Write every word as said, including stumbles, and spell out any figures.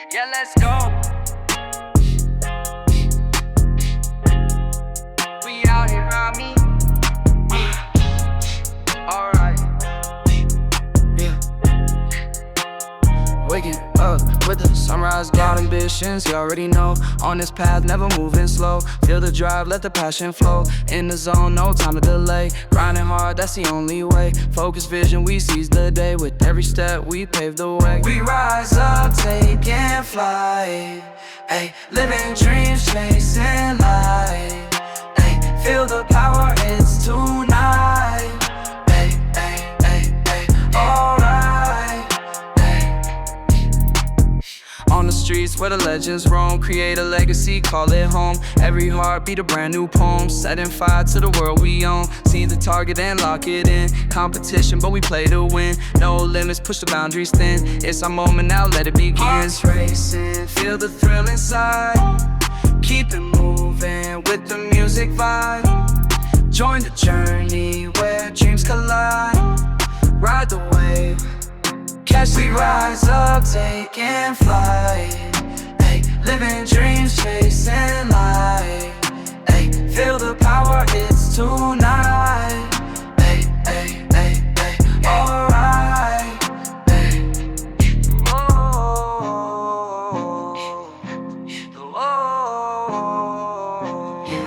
Yeah, let's go. We out here around me. Alright. Yeah. Waking up with the sunrise, got ambitions, you already know. On this path, never moving slow. Feel the drive, let the passion flow. In the zone, no time to delay. Grinding hard, that's the only way. Focus vision, we seize the day. With every step, we pave the way. We rise up, taking flight. Ay, living dreams, chasing light. Ay, feel the power, it's tonight. Ay, ay, ay, ay, alright. On the streets where the legends roam, create a legacy, call it home. Every heartbeat a brand new poem, setting fire to the world we own. See the target and lock it in. Competition, but we play to win. No limits, push the boundaries thin. It's our moment now, let it begin. Hearts racing, feel the thrill inside. Keep it moving with the music vibe. Join the journey where dreams collide. Ride the wave, catch we rise up, taking flight. Ay, living dreams, chasing light. Ay, feel the power, it's tonight.